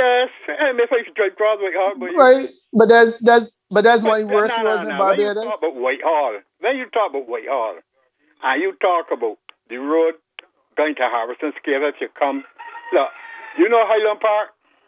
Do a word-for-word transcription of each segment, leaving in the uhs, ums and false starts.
Yes, and if I drive across Whitehall, but you, Right? But that's that's but that's but one of the no, worst no, roads in no. When you talk Barbados. about Whitehall, when you talk about Whitehall, and you talk about the road going to Harrison Scale, if you come, look, you know Highland Park.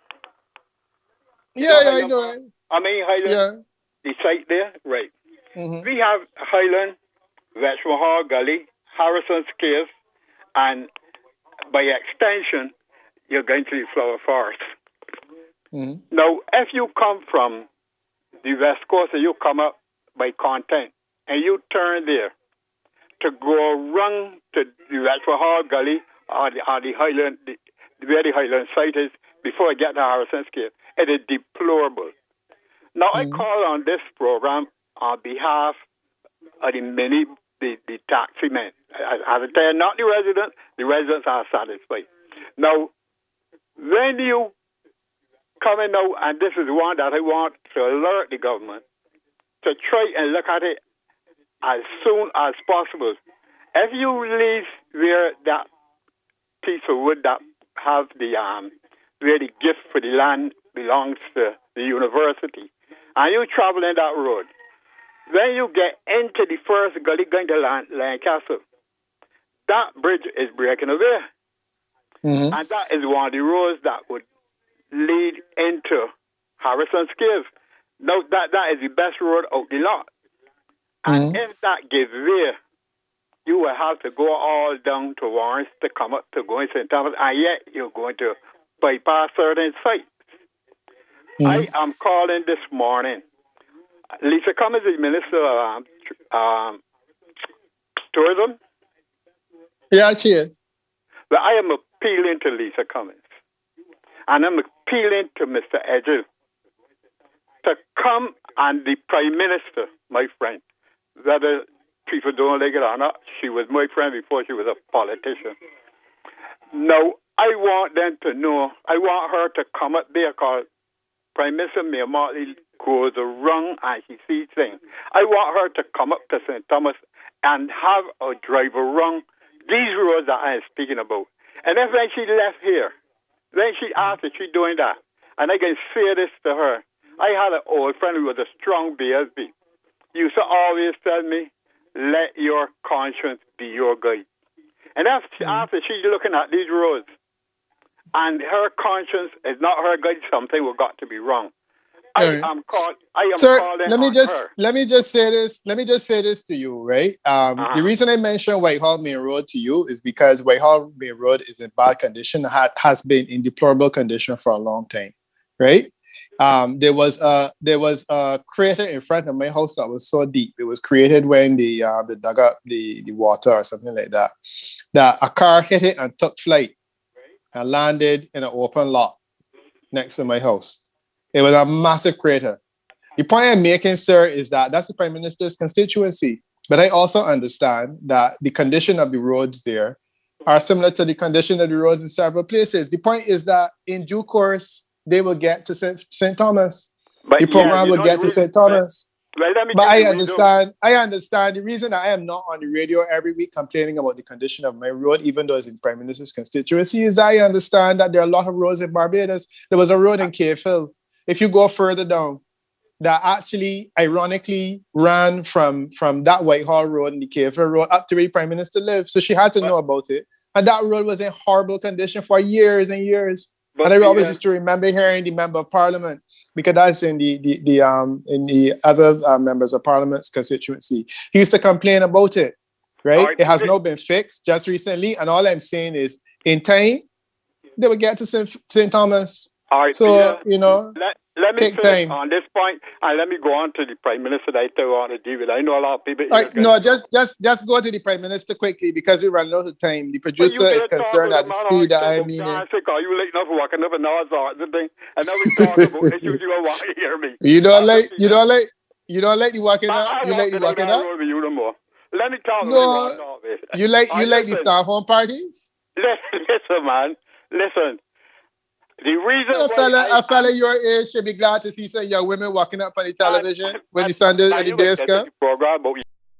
You Yeah, know yeah, I Highland know Park. it. I mean Highland, Yeah. the site there, right? Mm-hmm. We have Highland, Westmore Hall Gully, Harrison Scales, and by extension, you're going to the Flower Forest. Mm-hmm. Now, if you come from the West Coast and you come up by Content and you turn there to go around to the Westmore Hall Gully or the, or the Highland, the, where the Highland site is, before I get to Harrison Scales, it is deplorable. Now, I Mm-hmm. call on this program on behalf of the many, the, the taxi men. As I tell you, not the residents, the residents are satisfied. Now, when you come in now, and this is one that I want to alert the government to try and look at it as soon as possible. If you leave where that piece of wood that have the um where the gift for the land belongs to the university, and you travel in that road, when you get into the first gully going to Lan- Lancaster, that bridge is breaking away. Mm-hmm. And that is one of the roads that would lead into Harrison Scales. Now, that, that is the best road out the lot. And Mm-hmm. if that gives way, you will have to go all down to Warrens to come up to going Saint Thomas, and yet you're going to bypass certain sites. I Mm-hmm. am calling this morning. Lisa Cummins is Minister of um, um, Tourism. Yeah, she is. But I am appealing to Lisa Cummins. And I'm appealing to Mister Edgell to come and the Prime Minister, my friend, whether people don't like it or not, she was my friend before she was a politician. Now, I want them to know, I want her to come up there because Prime Minister Mayor Motley goes around and she sees things. I want her to come up to Saint Thomas and have a drive around these roads that I am speaking about. And if when she left here, when she asked if she's doing that, and I can say this to her, I had an old friend who was a strong B S B. He used to always tell me, let your conscience be your guide. And after, Mm-hmm. after she's looking at these roads, and her conscience is not her guide, something will got to be wrong. All I right. am call, I am Sir, calling let me on just her. let me just say this. Let me just say this to you, right? Um, Uh-huh. the reason I mentioned Whitehall Main Road to you is because Whitehall Main Road is in bad condition, ha- has been in deplorable condition for a long time, right? Um, there was a there was a crater in front of my house that was so deep. It was created when the uh, the dug up the, the water or something like that. That a car hit it and took flight and landed in an open lot next to my house. It was a massive crater. The point I'm making, sir, is that that's the Prime Minister's constituency. But I also understand that the condition of the roads there are similar to the condition of the roads in several places. The point is that in due course, they will get to Saint Thomas. But The yeah, program you will know the get to reason. Saint Thomas. Well, let me But tell I you the reason. understand, I understand the reason I am not on the radio every week complaining about the condition of my road, even though it's in Prime Minister's constituency, is I understand that there are a lot of roads in Barbados. There was a road in Cave Hill. If you go further down, that actually, ironically, ran from, from that Whitehall Road and the Cave Hill Road up to where the Prime Minister lived. So she had to But, know about it. And that road was in horrible condition for years and years. but And I always Peter, used to remember hearing the member of parliament, because that's in the the, the um in the other uh, members of parliament's constituency. He used to complain about it, all right? right, It has Peter, not been fixed just recently. And all I'm saying is, in time, they will get to Saint Saint Thomas. all right, So, Peter. you know, Let, let me take finish time. on this point, and let me go on to the Prime Minister that I want to deal with. I know a lot of people All here. right, no, just just just go to the Prime Minister quickly because we run out of time. The But you producer is did talk concerned with a at the man on speed that talk I am about meaning. dancing, or you late enough walking up and all sorts of things. And now we talk about issues you don't want to hear me. You don't That's like okay, you yeah. don't like you don't like the walking But up. I You want like to the down walking that up. road with you no more. Let me talk what I No, want to talk with. you like All you right, like the listen, star home parties. listen, listen, man. Listen. The reason A why fella, I a fella am your age should be glad to see some young women walking up on the and, television when and, the Sundays now and the you can days get to come. the program, but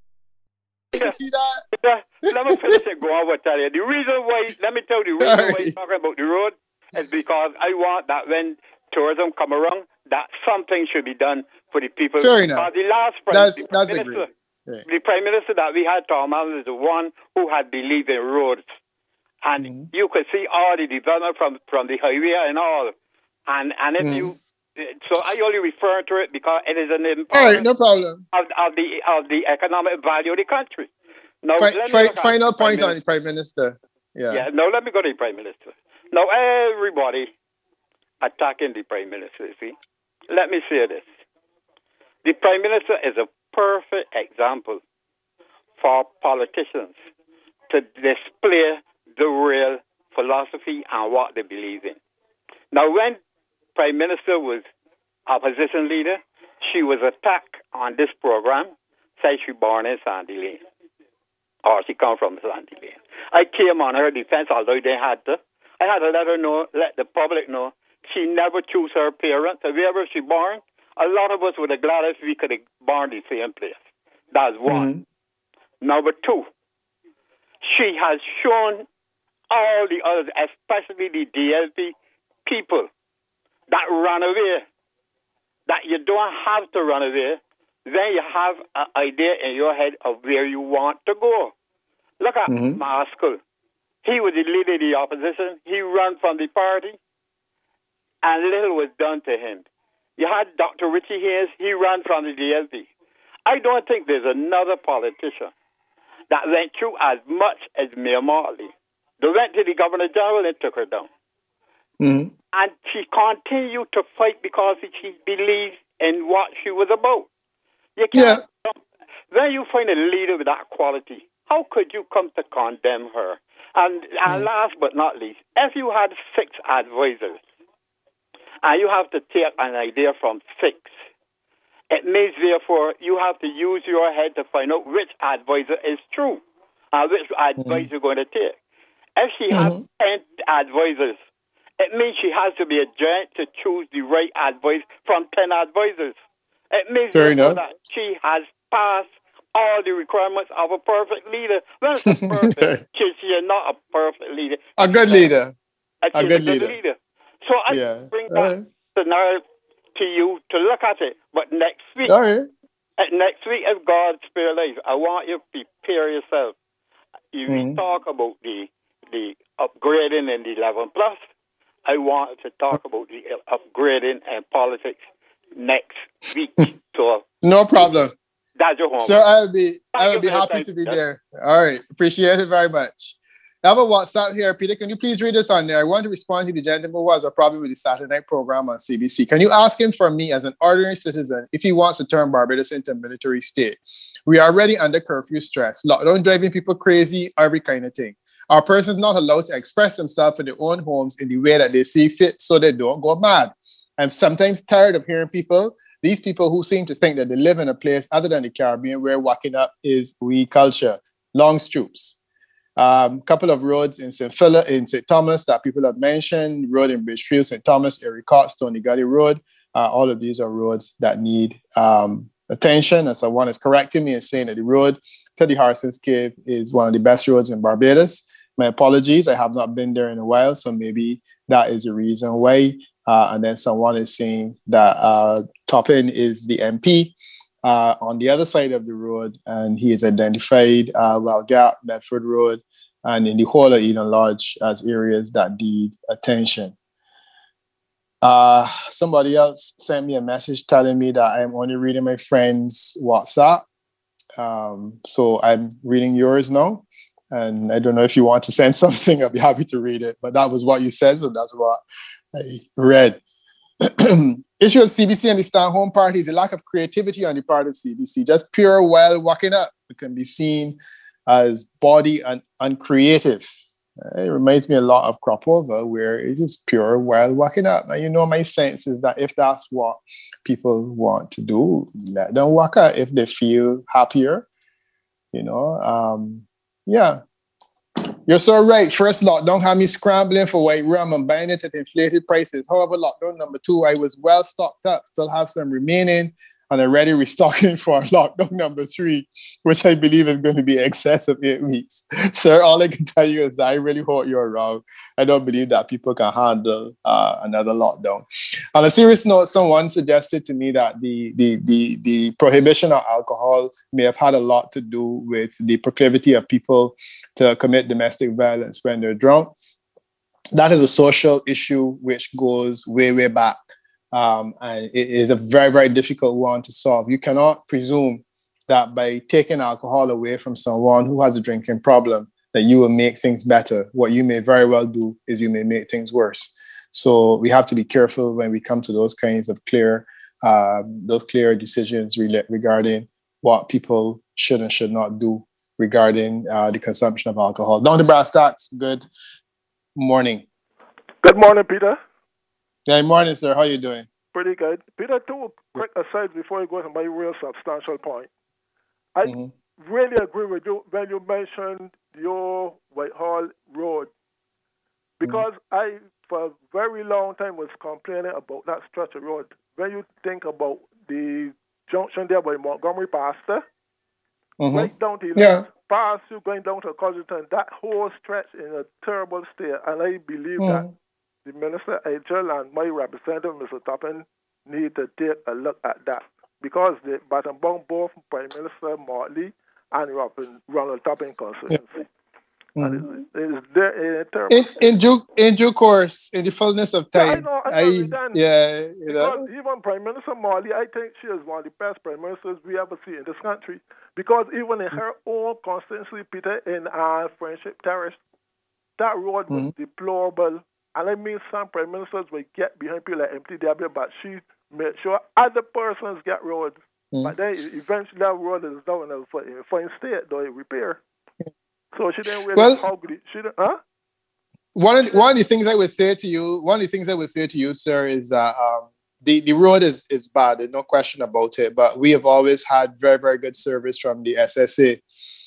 Like to see that. yeah, let me finish and go on with tell you. The reason why, let me tell you the All reason why right. I'm talking about the road. is because I want that when tourism come around, that something should be done for the people. Fair enough. The last prime, that's, the prime that's minister, yeah. the prime minister that we had, Tom Allen, is the one who had believed in roads. And mm-hmm. you could see all the development from, from the highway and all. And and if mm-hmm. you, so I only refer to it because it is an important all right, no problem. Of, of the of the economic value of the country. Now, fi- fi- final point on the Prime Minister. Yeah. Yeah. Now let me go to the Prime Minister. Now everybody attacking the Prime Minister. See, let me say this: the Prime Minister is a perfect example for politicians to display the real philosophy and what they believe in. Now, when Prime Minister was opposition leader, she was attacked on this program, said she born in Sandy Lane, or she come from Sandy Lane. I came on her defense, although they had to. I had to let her know, let the public know, she never chose her parents. Wherever she born, a lot of us would have glad if we could have born the same place. That's one. Mm-hmm. Number two, she has shown all the others, especially the D L P people that run away, that you don't have to run away, then you have an idea in your head of where you want to go. Look at mm-hmm. Maskell. He was the leader of the opposition. He ran from the party, and little was done to him. You had Doctor Richie Hayes. He ran from the D L P. I don't think there's another politician that went through as much as Mayor Motley. They went to the Governor General and took her down. Mm-hmm. And she continued to fight because she believed in what she was about. You can't. Yeah. When you find a leader with that quality, how could you come to condemn her? And, mm-hmm. and last but not least, if you had six advisors, and you have to take an idea from six, it means, therefore, you have to use your head to find out which advisor is true and which advisor mm-hmm. you're going to take. If she mm-hmm. has ten advisors, it means she has to be a giant to choose the right advice from ten advisors. It means that she has passed all the requirements of a perfect leader. Well, it's a perfect. she, she is not a perfect leader. A good leader. A, a good, good leader. leader. So I yeah. bring that right. scenario to you to look at it. But next week, right. next week, if God spare life, I want you to prepare yourself. If mm-hmm. we talk about the the upgrading in the eleven plus, I want to talk about the upgrading and politics next week. So no problem. That's your homework. So I'll be I'll be happy to be there. All right. Appreciate it very much. I have a WhatsApp here. Peter, can you please read this on there? I want to respond to the gentleman who was a problem with the Saturday night program on C B C. Can you ask him for me as an ordinary citizen if he wants to turn Barbados into a military state? We are already under curfew stress, lockdown driving people crazy, every kind of thing. Our person is not allowed to express themselves in their own homes in the way that they see fit so they don't go mad. I'm sometimes tired of hearing people, these people who seem to think that they live in a place other than the Caribbean where walking up is we culture. Long Stroups. A um, couple of roads in Saint Philip, in Saint Thomas that people have mentioned, road in Bridgefield, Saint Thomas, Erie Court, Stony Gully Road. Uh, all of these are roads that need um, attention. And someone is correcting me and saying that the road to the Harson's Cave is one of the best roads in Barbados. My apologies, I have not been there in a while, so maybe that is the reason why. Uh, and then someone is saying that uh, Toppin is the M P uh, on the other side of the road, and he has identified uh, Well Gap, Bedford Road, and in the whole of Eden Lodge as areas that need attention. Uh, somebody else sent me a message telling me that I'm only reading my friend's WhatsApp. Um, so I'm reading yours now. And I don't know if you want to send something, I'll be happy to read it. But that was what you said, so that's what I read. Issue of C B C and the Stand Home Party is a lack of creativity on the part of C B C. Just pure wild walking up. It can be seen as body and uncreative. It reminds me a lot of Crop Over, where it is pure wild walking up. And you know, my sense is that if that's what people want to do, let them walk out if they feel happier. You know, um, yeah. You're so right. First lockdown had me scrambling for white rum and buying it at inflated prices. However, lockdown number two, I was well stocked up, still have some remaining, and and already restocking for lockdown number three, which I believe is going to be excess of eight weeks. Sir, all I can tell you is that I really hope you're wrong. I don't believe that people can handle uh, another lockdown. On a serious note, someone suggested to me that the, the, the, the prohibition of alcohol may have had a lot to do with the proclivity of people to commit domestic violence when they're drunk. That is a social issue which goes way, way back. Um, and it is a very, very difficult one to solve. You cannot presume that by taking alcohol away from someone who has a drinking problem, that you will make things better. What you may very well do is you may make things worse. So we have to be careful when we come to those kinds of clear, uh, those clear decisions re- regarding what people should and should not do regarding uh, the consumption of alcohol. Down to brass tacks. Good morning. Good morning, Peter. Yeah, morning, sir. How are you doing? Pretty good. Peter, two quick asides before you go to my real substantial point. I mm-hmm. really agree with you when you mentioned your Whitehall Road, because mm-hmm. I, for a very long time, was complaining about that stretch of road. When you think about the junction there by Montgomery Pastor, mm-hmm. right down to yeah. past you going down to Cosington, that whole stretch in a terrible state, and I believe mm-hmm. that the Minister Edgell and my representative, Mister Toppin, need to take a look at that, because the bottom bound both Prime Minister Motley and Ronald Toppin constituency. Yeah. Mm-hmm. It is there a terrible in, in, due, in due course, in the fullness of time. Yeah, I know, I know I, yeah, you because know. even Prime Minister Motley, I think she is one of the best prime ministers we ever see in this country, because even in her own constituency, Peter, in our Friendship Terrace, that road was mm-hmm. deplorable. And I mean, some prime ministers will get behind people like M T W, but she made sure other persons get roads. Mm. But then eventually that road is down in a fine state, though it repair. So she didn't really well, hug it. She didn't, huh? One of, the, one of the things I would say to you, one of the things I would say to you, sir, is that um, the, the road is, is bad. There's no question about it. But we have always had very, very good service from the S S A.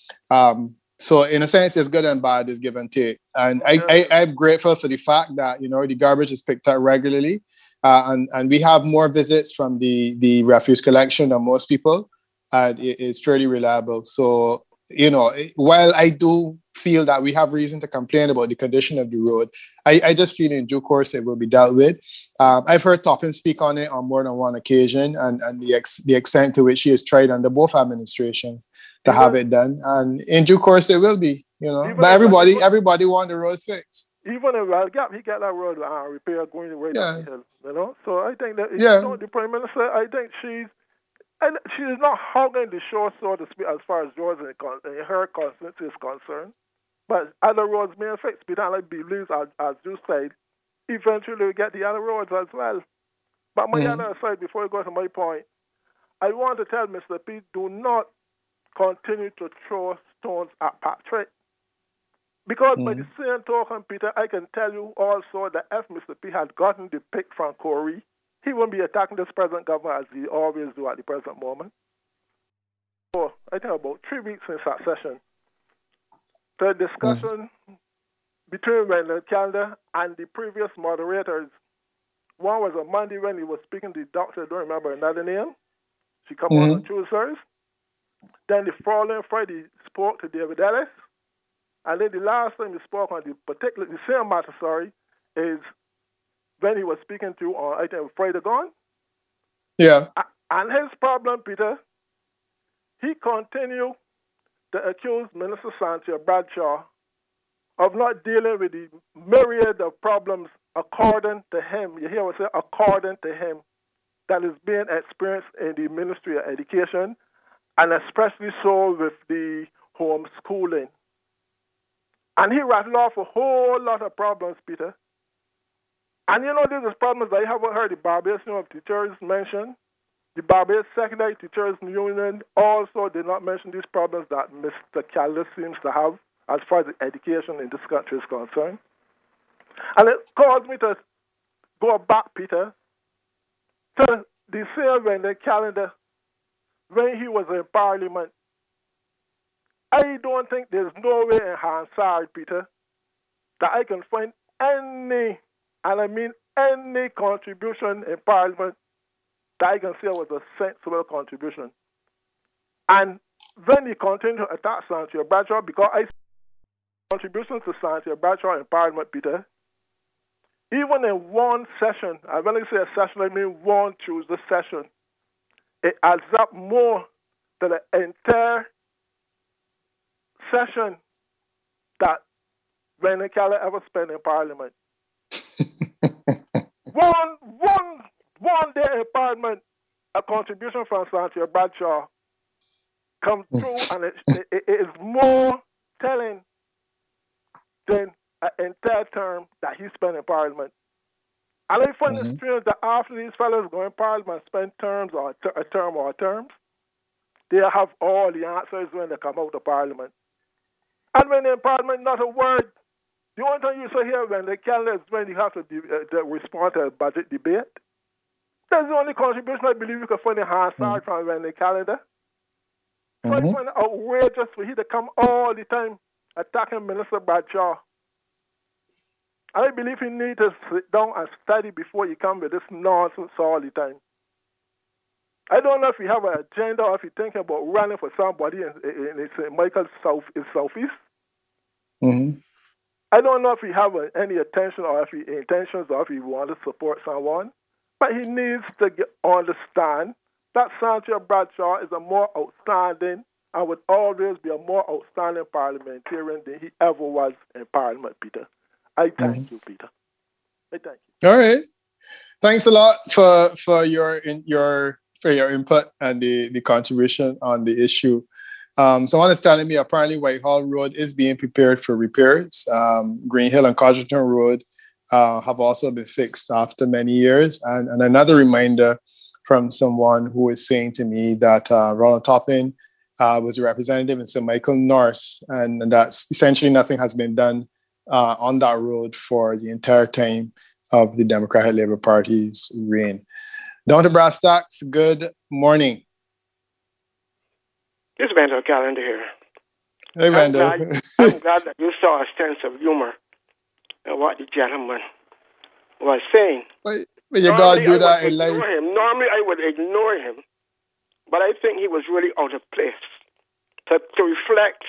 Um, So in a sense, it's good and bad, it's give and take. And I, I, I'm grateful for the fact that, you know, the garbage is picked up regularly. Uh, and, and we have more visits from the, the refuse collection than most people. And it is fairly reliable. So, you know, while I do feel that we have reason to complain about the condition of the road, I, I just feel in due course it will be dealt with. Um, I've heard Toppin speak on it on more than one occasion, and, and the, ex, the extent to which he has tried under both administrations to even, have it done. And in due course it will be, you know. But everybody even, everybody want the roads fixed. Even if I'll get, he got that road uh, repair going right yeah. down the hill, you know. So I think that, yeah. you know, the Prime Minister, I think she's, and she is not hogging the shore, so to speak, as far as roads and her constituency is concerned. But other roads may affect Peter, and I believe, as, as you said, eventually we get the other roads as well. But my mm-hmm. other side, before I go to my point, I want to tell Mister P, do not continue to throw stones at Patrick. Because mm-hmm. by the same token, Peter, I can tell you also that if Mister P had gotten the pick from Corey, he won't be attacking this present government as he always do at the present moment. So I think about three weeks in succession, the discussion mm-hmm. between Randall Calder and the previous moderators. One was on Monday when he was speaking to the doctor, I don't remember another name. She come mm-hmm. on on Tuesdays. Then the following Friday, he spoke to David Ellis. And then the last time he spoke on the particular, the same matter, sorry, is when he was speaking to, uh, I think, Friday gone. Yeah. And his problem, Peter, he continued to accuse Minister Santia Bradshaw of not dealing with the myriad of problems according to him, you hear what I say, according to him, that is being experienced in the Ministry of Education, and especially so with the homeschooling. And he rattled off a whole lot of problems, Peter. And you know, these are problems that I haven't heard the Barbados Union of Teachers mention. The Barbados Secondary Teachers Union also did not mention these problems that Mister Calder seems to have as far as education in this country is concerned. And it caused me to go back, Peter, to the same when the calendar, when he was in Parliament. I don't think there's no way in Hansard, Peter, that I can find any, and I mean any contribution in Parliament that I can say was a sensible contribution. And when he continued to attack Santia Bradshaw, because I contributions to Santia Bradshaw in Parliament, Peter, even in one session, I when I say a session, I mean one Tuesday session, it adds up more than the entire session that Randy Kelly ever spent in Parliament. one, one, one day in Parliament, a contribution from Santia Bradshaw comes through, and it, it, it is more telling than an entire term that he spent in Parliament. And I find mm-hmm. it strange that after these fellows go in Parliament, spend terms or a term or terms, they have all the answers when they come out of Parliament. And when they're in Parliament, not a word. The only time you say here when they can is when you have to, de- uh, to respond to a budget debate. That's the only contribution I believe you can find in Hansard mm-hmm. from Randy Calendar. So mm-hmm. I find it outrageous for he to come all the time attacking Minister Bradshaw. And I believe he needs to sit down and study before he comes with this nonsense all the time. I don't know if he have an agenda or if he's thinking about running for somebody in, in, in Saint Michael's South, in Southeast. Mm-hmm. I don't know if he have a, any attention or if he intentions or if he wants to support someone. But he needs to get, understand that Santia Bradshaw is a more outstanding and would always be a more outstanding parliamentarian than he ever was in Parliament, Peter. I thank mm-hmm. you, Peter. I thank you. All right. Thanks a lot for for your in, your for your input and the, the contribution on the issue. Um, someone is telling me apparently Whitehall Road is being prepared for repairs. Um, Green Hill and Codrington Road uh, have also been fixed after many years. And, and another reminder from someone who is saying to me that uh, Ronald Toppin uh, was a representative in Saint Michael North, and, and that essentially nothing has been done uh, on that road for the entire time of the Democratic Labour Party's reign. Down to brass tacks, good morning. This is Randall Calendar here. Hey, Randall. I'm glad, I'm glad that you saw a sense of humor in what the gentleman was saying. But, but you got to do that in life. Him. Normally, I would ignore him, but I think he was really out of place to, to reflect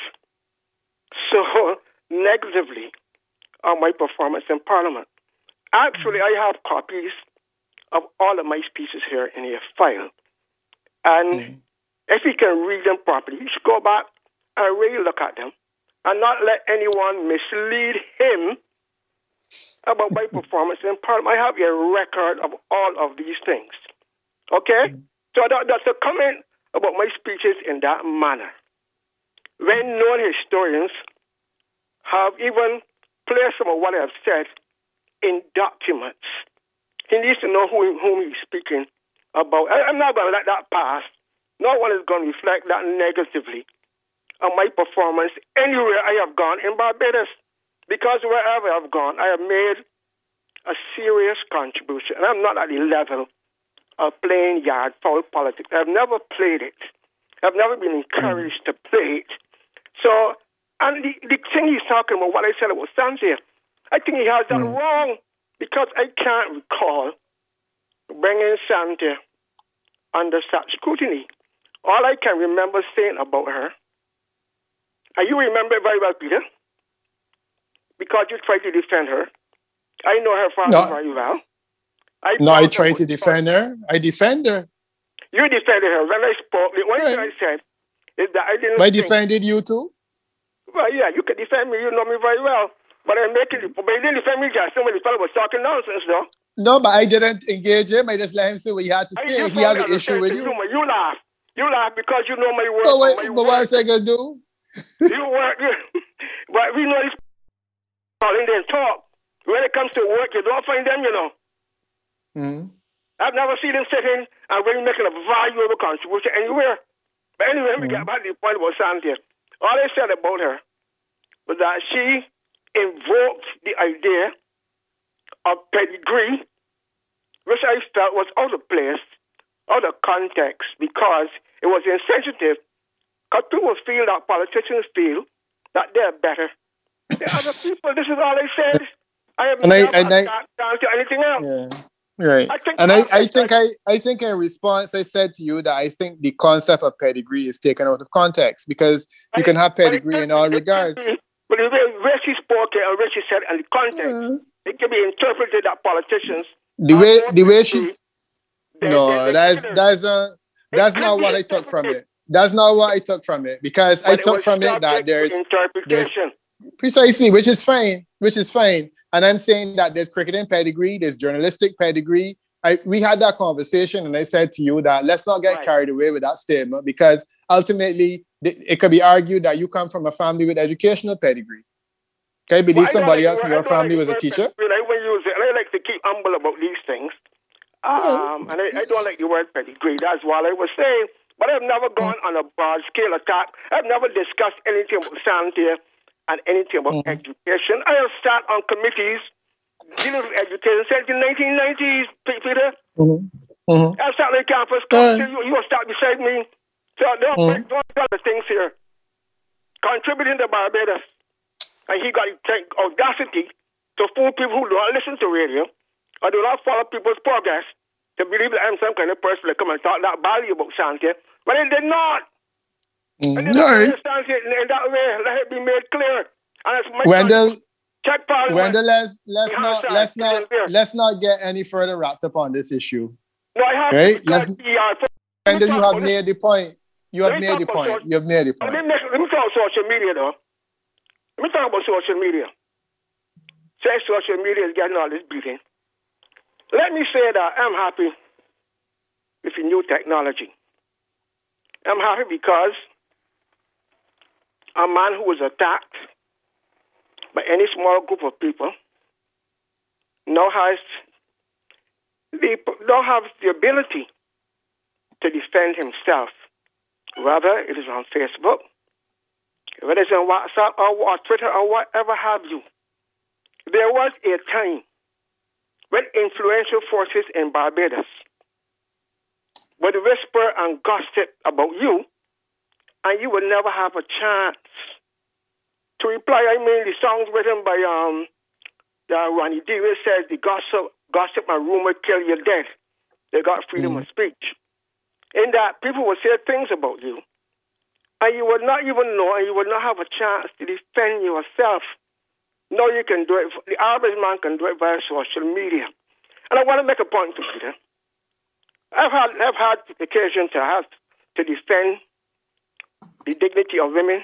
so negatively on my performance in Parliament. Actually, I have copies of all of my speeches here in your file. And mm. if you can read them properly, you should go back and really look at them and not let anyone mislead him about my performance in Parliament. I have a record of all of these things. Okay? Mm. So that, that's a comment about my speeches in that manner. When known historians have even placed some of what I have said in documents, he needs to know who, whom he's speaking about. I, I'm not going to let that pass. No one is going to reflect that negatively on my performance anywhere I have gone in Barbados. Because wherever I've gone, I have made a serious contribution. And I'm not at the level of playing yard foul politics. I've never played it. I've never been encouraged mm. to play it. So, and the, the thing he's talking about, what I said about Santia, I think he has that mm. wrong. Because I can't recall bringing Santia under such scrutiny. All I can remember saying about her, and you remember it very well, Peter, because you tried to defend her. I know her father no. very well. I no, I tried to defend her. I defend her. You defended her. When I spoke, the only thing I said is that I didn't I defended you too? Well, yeah, you can defend me. You know me very well. But I'm making it, but he didn't defend me just when the fellow was talking nonsense, though. No, but I didn't engage him. I just let him say what he had to say. He has an issue with you. Humor. You laugh. You laugh because you know my work. But, wait, my but what I going to do? You work. But we know these people in there talk. When it comes to work, you don't find them, you know. Mm-hmm. I've never seen them sitting and really making a valuable contribution anywhere. But anyway, let me mm-hmm. get back to the point about Santia. All I said about her was that she invoked the idea of pedigree, which I felt was out of place, out of context, because it was insensitive. Because people feel that politicians feel that they're better than other people. This is all I said. I have and never I, and I, chance to anything else. Yeah. Right. I think and I, I I, think I, I think in response I said to you that I think the concept of pedigree is taken out of context because you can have pedigree in all regards. But the way, way she spoke and way she said and the context, Yeah. it can be interpreted that politicians The are way more the way pedigree she's than- no, than- than that's sinners. that's uh that's It not could what be I took from interpreted, it. That's not what I took from it because I but it took was from it that subject to there's there's interpretation. precisely, which is fine, which is fine. And I'm saying that there's cricketing pedigree, there's journalistic pedigree. I, we had that conversation and I said to you that let's not get Right. carried away with that statement because ultimately it, it could be argued that you come from a family with educational pedigree. Can I believe Well, I don't somebody like else the in word- your I don't family like was the a word teacher? pedigree. I won't use it, and I like to keep humble about these things. Um, and I, I don't like the word pedigree. That's what I was saying. But I've never gone on a broad scale attack. I've never discussed anything about sanitary and anything about Mm-hmm. education. I have sat on committees dealing with education since the nineteen nineties, Peter. Mm-hmm. Mm-hmm. I've sat on the campus. Yeah. Come, you, you will start beside me. So don't Mm-hmm. break one of the things here. Contributing to Barbados. And he got the audacity to fool people who don't listen to radio or do not follow people's progress to believe that I'm some kind of person that come and talk that value about Santia. But it did not. Mm-hmm. I did not All right. understand it in that way. Let it be made clear. And it's my Wendell, check Parliament. Wendell, let's let's Yeah, not sorry, let's not still there. let's not get any further wrapped up on this issue. No, I have Right? to Let's- tell P R. Wendell, Let me you talk have about this. made the point. You have Let me made the talk about point. social- You have made the Let me, point. make, let me talk social media, though. Let me talk about social media. Say social media is getting all this beating. Let me say that I'm happy with the new technology. I'm happy because a man who was attacked by any small group of people now has the, now has the ability to defend himself. Whether it is on Facebook, whether it's on WhatsApp or, or Twitter or whatever have you. There was a time when influential forces in Barbados would whisper and gossip about you, and you would never have a chance to reply. I mean, the songs written by um, uh, Ronnie Davis says the gossip, gossip and rumor kill you dead. They got freedom Mm. of speech. In that, people would say things about you, and you would not even know, and you would not have a chance to defend yourself. No, you can do it. The average man can do it via social media. And I want to make a point to Peter. I've had, I've had occasion to have to defend the dignity of women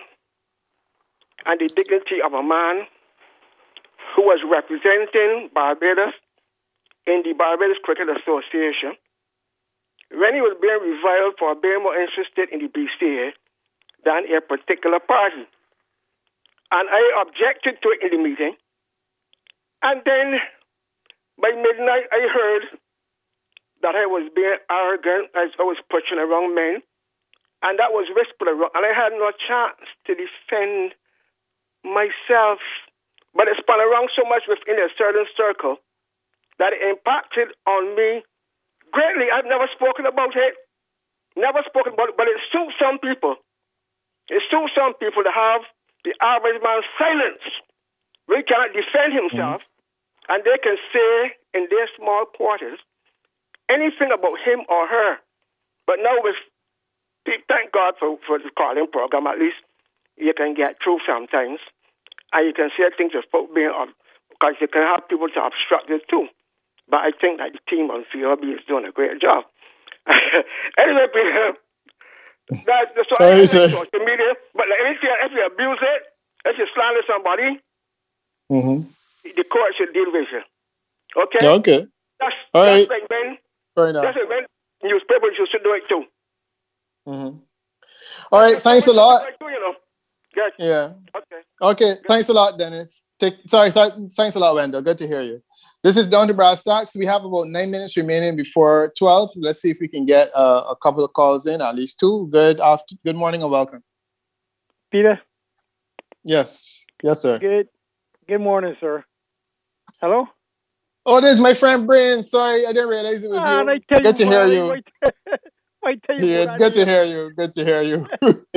and the dignity of a man who was representing Barbados in the Barbados Cricket Association when he was being reviled for being more interested in the B C A than a particular party. And I objected to it in the meeting. And then by midnight, I heard that I was being arrogant as I was pushing around men. And that was whispered around. And I had no chance to defend myself. But it spun around so much within a certain circle that it impacted on me greatly. I've never spoken about it. Never spoken about it. But it suits some people. It suits some people to have the average man silenced. We cannot defend himself. Mm-hmm. And they can say in their small quarters anything about him or her. But now with, thank God for, for the calling program, at least you can get through sometimes. And you can say things about being, because you can have people to obstruct it too. But I think that the team on C R B is doing a great job. Anyway, Peter, that's the so I like social media. But like, if, you, if you abuse it, if you slander somebody, mm-hmm. the court should deal with you. Okay? Okay. That's, All that's right. like when, Fair enough. that's like when newspapers should do it too. Mm-hmm. All right. That's thanks a lot. Too, you know. Yes. Yeah. Okay. Okay. Good. Thanks a lot, Dennis. Take, sorry, sorry. Thanks a lot, Wendell. Good to hear you. This is Down to Brass Tacks. We have about nine minutes remaining before twelve. Let's see if we can get uh, a couple of calls in, at least two. Good after, good morning and welcome. Peter? Yes. Yes, sir. Good Good morning, sir. Hello? Oh, this is my friend Brian. Sorry, I didn't realize it was ah, you. Good you, to hear you. I tell you yeah, good to hear you. Good to hear you.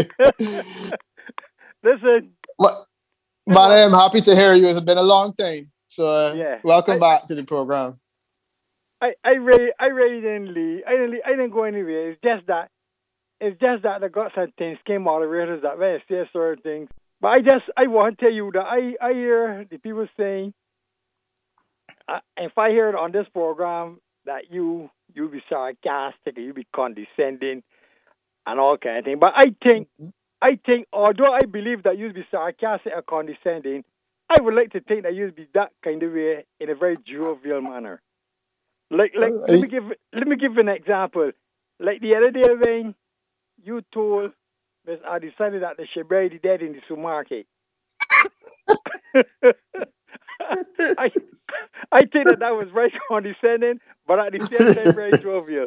Listen. But, but I am happy to hear you. It's been a long time. So uh, yeah. welcome I, back to the program. I, I really, I really didn't leave. I didn't, leave, I didn't go anywhere. It's just that, it's just that the got some things came out of it that way, say certain things. But I just, I want to tell you that I, I hear the people saying, uh, if I hear it on this program that you, you be sarcastic, you be condescending, and all kind of thing. But I think, I think, although I believe that you be sarcastic or condescending, I would like to think that you be that kind of way in a very jovial manner. Like, like, Uh, let me give, let me give an example. Like the other day when you told Miss I decided that they should bury the dead in the supermarket. I, I think that that was very condescending, but at the same time very jovial.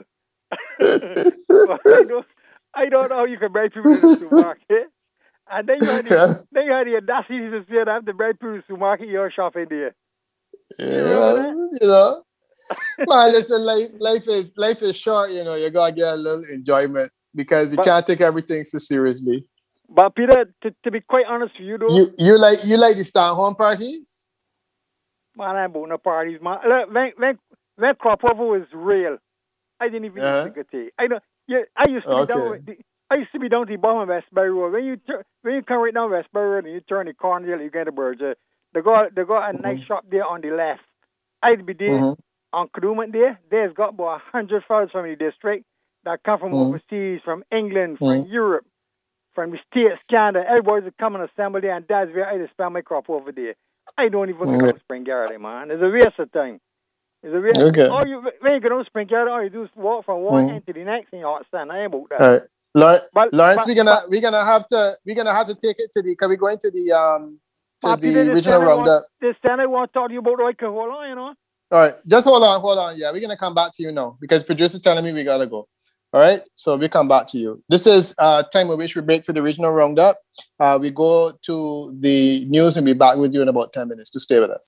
I don't, I don't know how you can bury people in the supermarket. And then you had the, Yes. then you had the audacity to say that I have to bury people in the supermarket. You're shopping there. Yeah, you know. Man, listen, life, life is life is short, you know. You gotta get a little enjoyment because you But- can't take everything so seriously. But Peter, to, to be quite honest with you, though, You you like you like the stand home parties? man, I about no parties, man. Look, when when when crop over was real, I didn't even Uh-huh. used to get it. I know. Yeah, I used to be down. Okay. With the, I used to be down to the bottom of Westbury Road. When you tur- when you come right down Westbury Road and you turn the corner, you get the Burger. They got they got a Mhm. nice shop there on the left. I'd be there Mhm. on Kadooment there. There's got about a hundred fellas from the district that come from Mhm. overseas, from England, from Mhm. Europe, from the States, Canada. Everybody's a come and assemble there, and that's where I just spend my crop over there. I don't even Okay. go to Spring Garden, man. It's a waste of time. It's a waste. Okay. All you when you go to Spring Garden, all you do is walk from one Mhm. end to the next in your hot sun. I ain't about that. All right. Lawrence, But- Lawrence but- we're gonna but- we're gonna have to we're gonna have to take it to the because we're going to the um to But Peter, the this regional time I want- roundup. This time I want to talk to you about I can hold on, you know. All right, just hold on, hold on. Yeah, we're gonna come back to you now because producer telling me we gotta go. All right, so we come back to you. This is uh time at which we break for the regional roundup. Uh, we go to the news and be back with you in about ten minutes. To stay with us.